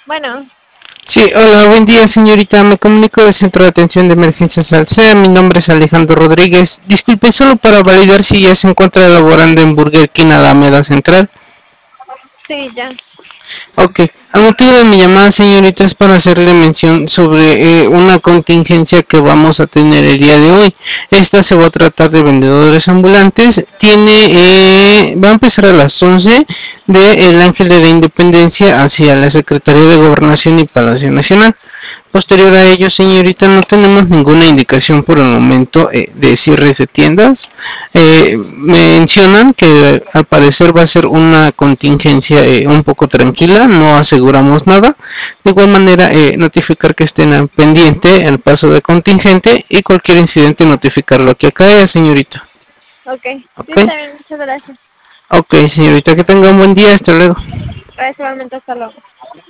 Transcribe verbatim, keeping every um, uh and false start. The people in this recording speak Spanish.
Bueno, Sí, hola, buen día señorita, me comunico del Centro de Atención de Emergencias Alsea, mi nombre es Alejandro Rodríguez. Disculpe, solo para validar si ya se encuentra laborando en Burger King Alameda Central. sí, ya. Ok, el motivo de mi llamada señorita es para hacerle mención sobre eh, una contingencia que vamos a tener el día de hoy. Esta se va a tratar de vendedores ambulantes, tiene, eh, va a empezar a las once de El Ángel de la Independencia hacia la Secretaría de Gobernación y Palacio Nacional. Posterior a ello, señorita, no tenemos ninguna indicación por el momento eh, de cierres de tiendas. Eh, mencionan que al parecer va a ser una contingencia eh, un poco tranquila, no aseguramos nada. De igual manera, eh, notificar que estén al pendiente el paso de contingente y cualquier incidente notificarlo aquí a CAEA, señorita. Ok, sí, Ok, está bien, muchas gracias. ok, señorita, que tenga un buen día, hasta luego. Gracias, igualmente, hasta luego.